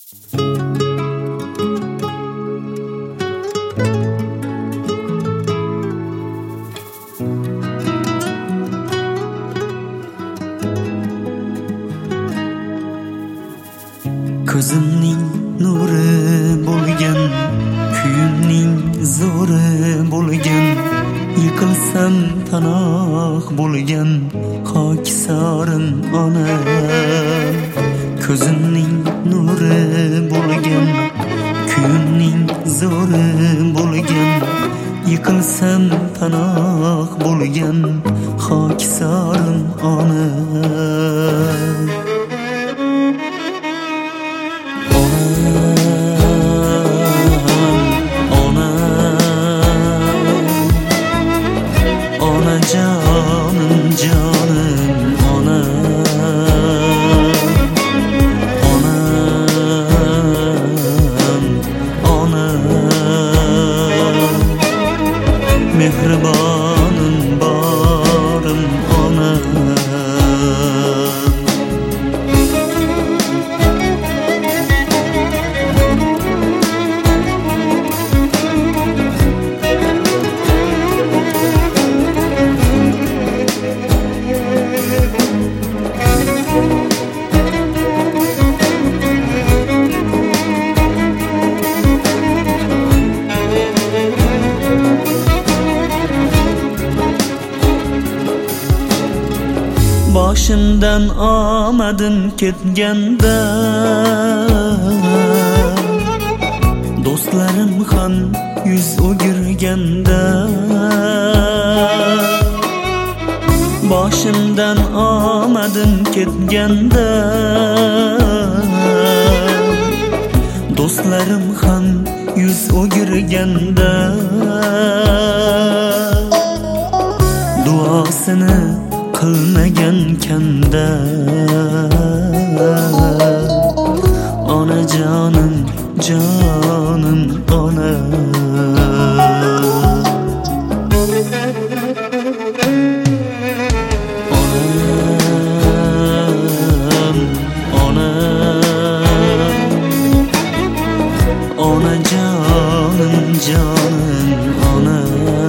Ko'zimning nuri bo'lgan, kuyimning zo'ri bo'lgan, yiqilsam panoh bo'lgan xokisorim ona. Ko'zimning nuri bo'lgan, kuyimning zo'ri bo'lgan, yiqilsam panoh bo'lgan xokisorim ona. Canım canım ona, onam, ona, mehribanım barım ona. Boshimdan omadim ketganda, do'stlarim ham yuz o'girganda, boshimdan omadim ketganda, do'stlarim ham yuz o'girganda, duosini qilmagan kanda, ona jonim jonim ona. Onam, ona, ona jonim jonim ona.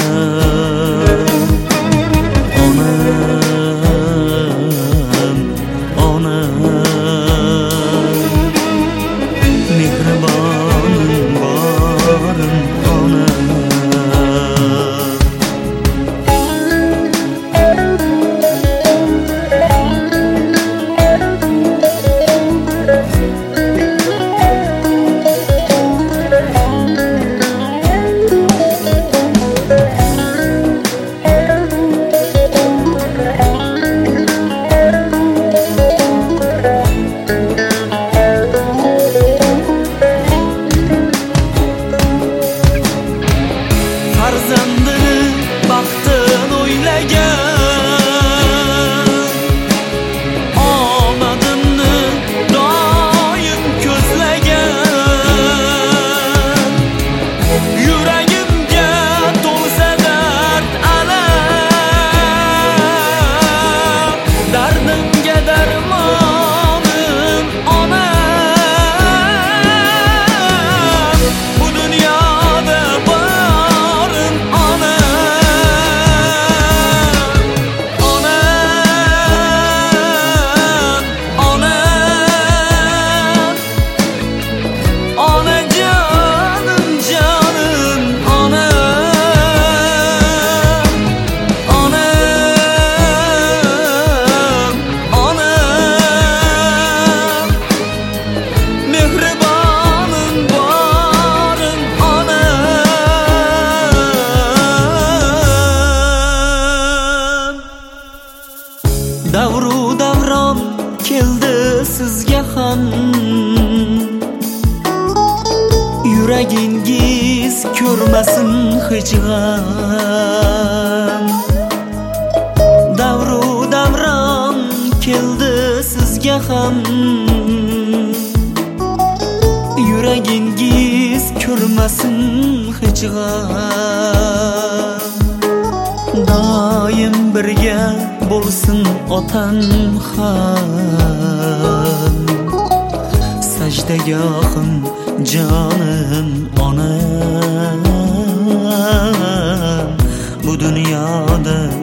Davru davron keldi sizga ham, yuragingiz ko'rmasin hech g'am. Davru davron keldi sizga ham, yuragingiz ko'rmasin hech g'am. Doim birga bo'lsin otam ham, sajda yaqin jonim onam. Bu dunyoda